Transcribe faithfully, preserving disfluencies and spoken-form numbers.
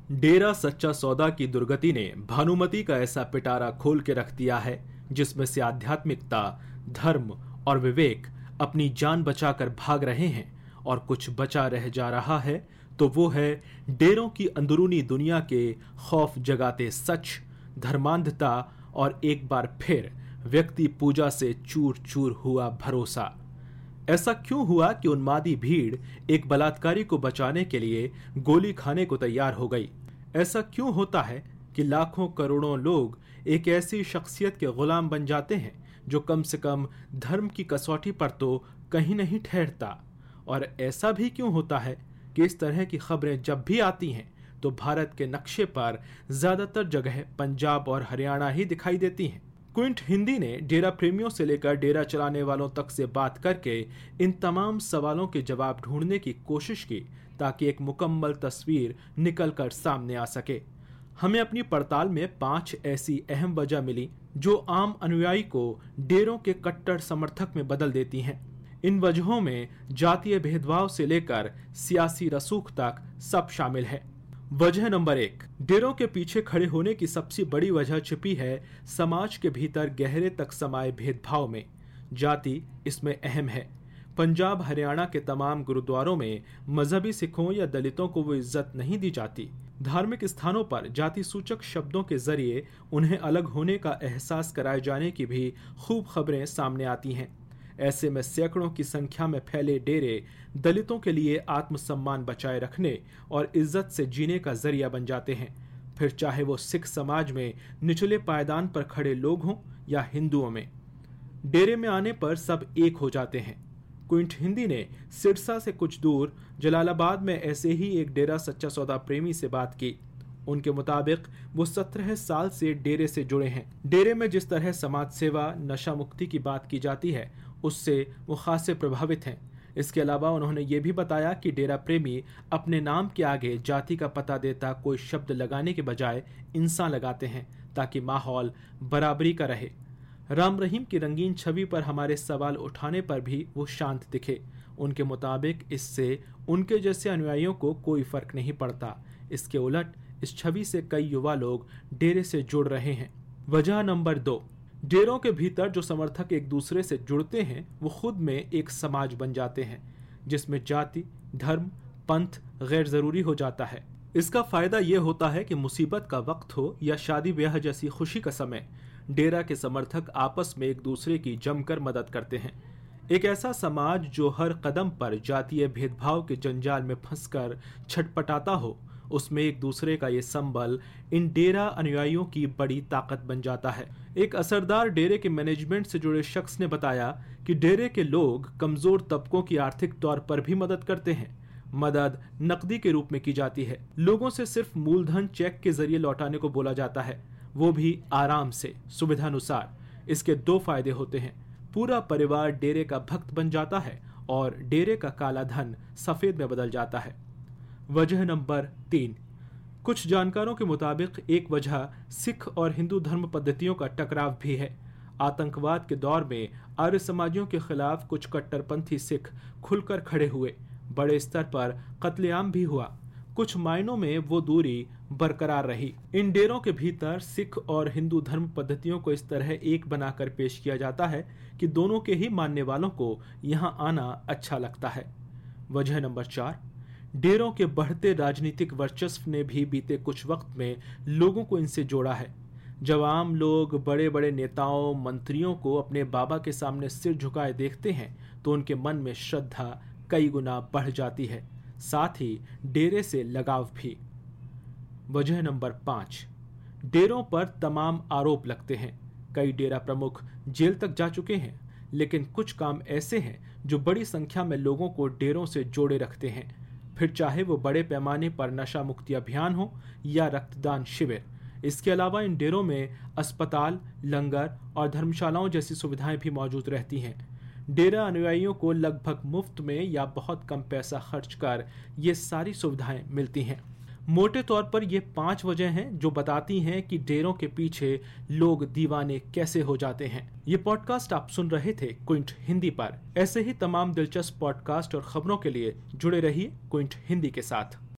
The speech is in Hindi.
डेरा सच्चा सौदा की दुर्गति ने भानुमति का ऐसा पिटारा खोल के रख दिया है जिसमें से आध्यात्मिकता, धर्म और विवेक अपनी जान बचाकर भाग रहे हैं और कुछ बचा रह जा रहा है तो वो है डेरों की अंदरूनी दुनिया के खौफ जगाते सच, धर्मांधता और एक बार फिर व्यक्ति पूजा से चूर चूर हुआ भरोसा। ऐसा क्यों हुआ कि उन्मादी भीड़ एक बलात्कारी को बचाने के लिए गोली खाने को तैयार हो गई? ऐसा क्यों होता है कि लाखों करोड़ों लोग एक ऐसी शख्सियत के गुलाम बन जाते हैं जो कम से कम धर्म की कसौटी पर तो कहीं नहीं ठहरता? और ऐसा भी क्यों होता है कि इस तरह की खबरें जब भी आती हैं तो भारत के नक्शे पर ज्यादातर जगह पंजाब और हरियाणा ही दिखाई देती हैं। क्विंट हिंदी ने डेरा प्रेमियों से लेकर डेरा चलाने वालों तक से बात करके इन तमाम सवालों के जवाब ढूंढने की कोशिश की ताकि एक मुकम्मल तस्वीर निकल कर सामने आ सके। हमें अपनी पड़ताल में पांच ऐसी अहम वजह मिली जो आम अनुयायी को डेरों के कट्टर समर्थक में बदल देती हैं। इन वजहों में जातीय भेदभाव से लेकर सियासी रसूख तक सब शामिल है। वजह नंबर एक, डेरों के पीछे खड़े होने की सबसे बड़ी वजह छिपी है समाज के भीतर गहरे तक समाये भेदभाव में। जाति इसमें अहम है। पंजाब हरियाणा के तमाम गुरुद्वारों में मजहबी सिखों या दलितों को वो इज्जत नहीं दी जाती। धार्मिक स्थानों पर जाति सूचक शब्दों के जरिए उन्हें अलग होने का एहसास कराए जाने की भी खूब खबरें सामने आती हैं। ऐसे में सैकड़ों की संख्या में फैले डेरे दलितों के लिए आत्मसम्मान बचाए रखने और इज्जत से जीने का जरिया बन जाते हैं, फिर चाहे वो सिख समाज में निचले पायदान पर खड़े लोग हों या हिंदुओं में। डेरे में आने पर सब एक हो जाते हैं। क्विंट हिंदी ने सिरसा से कुछ दूर जलालाबाद में ऐसे ही एक डेरा सच्चा सौदा प्रेमी से बात की। उनके मुताबिक वो सत्रह साल से डेरे से जुड़े हैं। डेरे में जिस तरह समाज सेवा, नशा मुक्ति की बात की जाती है उससे वो खासे प्रभावित हैं। इसके अलावा उन्होंने ये भी बताया कि डेरा प्रेमी अपने नाम के आगे जाति का पता देता कोई शब्द लगाने के बजाय इंसान लगाते हैं ताकि माहौल बराबरी का रहे। राम रहीम की रंगीन छवि पर हमारे सवाल उठाने पर भी वो शांत दिखे। उनके मुताबिक इससे उनके जैसे अनुयायियों को कोई फर्क नहीं पड़ता। इसके उलट इस छवि से कई युवा लोग डेरे से जुड़ रहे हैं। वजह नंबर दो, डेरों के भीतर जो समर्थक एक दूसरे से जुड़ते हैं वो खुद में एक समाज बन जाते हैं जिसमें जाति, धर्म, पंथ गैर जरूरी हो जाता है। इसका फायदा ये होता है कि मुसीबत का वक्त हो या शादी ब्याह जैसी खुशी का समय, डेरा के समर्थक आपस में एक दूसरे की जमकर मदद करते हैं। एक ऐसा समाज जो हर कदम पर जातीय भेदभाव के जंजाल में फंसकर छटपटाता हो, उसमें एक दूसरे का ये संबल इन डेरा अनुयायियों की बड़ी ताकत बन जाता है। एक असरदार डेरे के मैनेजमेंट से जुड़े शख्स ने बताया कि डेरे के लोग कमजोर तबकों की आर्थिक तौर पर भी मदद करते हैं। मदद नकदी के रूप में की जाती है। लोगों से सिर्फ मूलधन चेक के जरिए लौटाने को बोला जाता है, वो भी आराम से, सुविधानुसार। इसके दो फायदे होते हैं। पूरा परिवार डेरे का भक्त बन जाता है और डेरे का काला धन सफेद में बदल जाता है। वजह नंबर तीन, कुछ जानकारों के मुताबिक एक वजह सिख और हिंदू धर्म पद्धतियों का टकराव भी है। आतंकवाद के दौर में आर्य समाजियों के खिलाफ कुछ कट्टरपंथी सिख खुलकर खड़े हुए। बड़े स्तर पर कत्लेआम भी हुआ। कुछ मायनों में वो दूरी बरकरार रही। इन डेरों के भीतर सिख और हिंदू धर्म पद्धतियों को इस तरह एक बनाकर पेश किया जाता है कि दोनों के ही मानने वालों को यहाँ आना अच्छा लगता है। वजह नंबर चार, डेरों के बढ़ते राजनीतिक वर्चस्व ने भी बीते कुछ वक्त में लोगों को इनसे जोड़ा है। जब आम लोग बड़े बड़े नेताओं, मंत्रियों को अपने बाबा के सामने सिर झुकाए देखते हैं तो उनके मन में श्रद्धा कई गुना बढ़ जाती है, साथ ही डेरे से लगाव भी। वजह नंबर पांच, डेरों पर तमाम आरोप लगते हैं। कई डेरा प्रमुख जेल तक जा चुके हैं, लेकिन कुछ काम ऐसे हैं जो बड़ी संख्या में लोगों को डेरों से जोड़े रखते हैं, फिर चाहे वो बड़े पैमाने पर नशा मुक्ति अभियान हो या रक्तदान शिविर। इसके अलावा इन डेरों में अस्पताल, लंगर और धर्मशालाओं जैसी सुविधाएं भी मौजूद रहती हैं। डेरा अनुयायियों को लगभग मुफ्त में या बहुत कम पैसा खर्च कर ये सारी सुविधाएं मिलती हैं। मोटे तौर पर ये पांच वजह हैं जो बताती हैं कि डेरों के पीछे लोग दीवाने कैसे हो जाते हैं। ये पॉडकास्ट आप सुन रहे थे क्विंट हिंदी पर। ऐसे ही तमाम दिलचस्प पॉडकास्ट और खबरों के लिए जुड़े रहिए क्विंट हिंदी के साथ।